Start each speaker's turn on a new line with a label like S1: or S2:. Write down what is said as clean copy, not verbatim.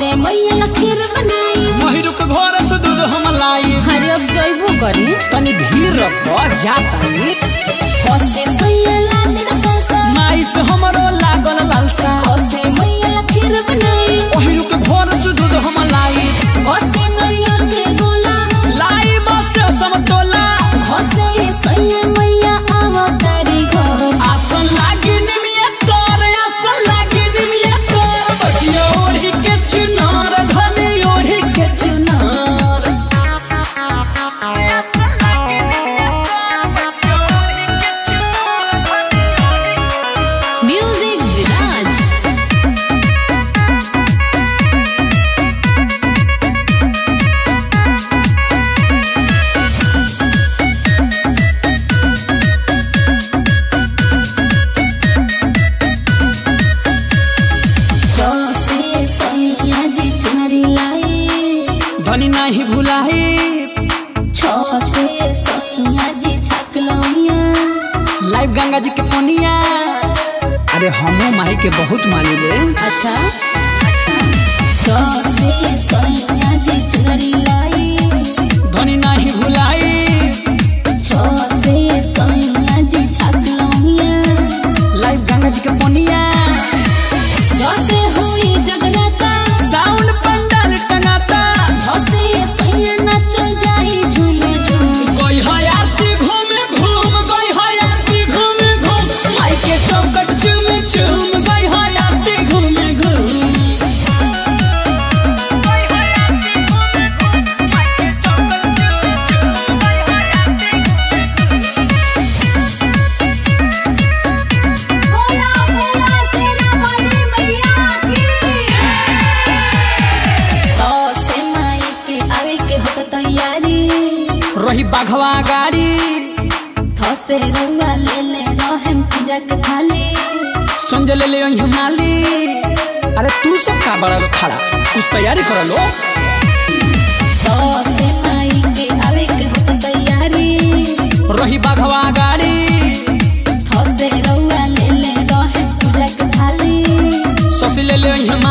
S1: खसे मैया खीर बनाई
S2: महिरू के घर से दूध हम लाई।
S1: हरे अब जइबो करी
S2: तनी धीर रख जातानी।
S1: खसे मैया लादिन कलसा
S2: माई से हमरो लागल लालसा।
S1: खसे मैया खीर बनाई
S2: महिरू के घर से दूध हम लाई।
S1: खसे नरियर के गोला
S2: लाई बस समतोला।
S1: खसे सैया मैया आवतारी घर
S2: आसन लागी निमिया तोर आसन लागी निमिया तोर बटिया ओढ़ी के चुनार धनी ओढ़ी के चुनार।
S1: म्यूजिक विराज चौसे सैया जी चुनरी लाई
S2: धनी नहीं भुलाई।
S1: छसे सैया जी छकलौनिया
S2: लाइव गंगा जी के पनिया। अरे हमो माई के बहुत मानी रे।
S1: अच्छा चौसे सैया जी चुनरी लाई
S2: धनी नहीं भुलाई।
S1: छसे सैया जी छकलौनिया
S2: लाइव गंगा जी के पनिया।
S1: जसे हुई जगराता
S2: साउंड पंडाल टंगाता।
S1: छसे सैया नाचल जाई झूमे झूम
S2: कोई है आरती घूमे घूम कोई है आरती घूमे घूम। माई के चौकट चूम चूम कोई है आरती घूमे घूम।
S1: बोला बोला सेना वाली मैया की तो से माई के आवे के होत तैयारी
S2: रही बाघवा गाड़ी।
S1: थसे रउआ ले रहम पूजा के थाली
S2: संजय ले ले माली। अरे तू सब का बड़ा लो खड़ा कुछ तैयारी कर लो।
S1: तो से माई के आवे के होत तैयारी
S2: रही बाघवा गाड़ी।
S1: थसे रउआ ले रहम पूजा के थाली
S2: ससी ले ले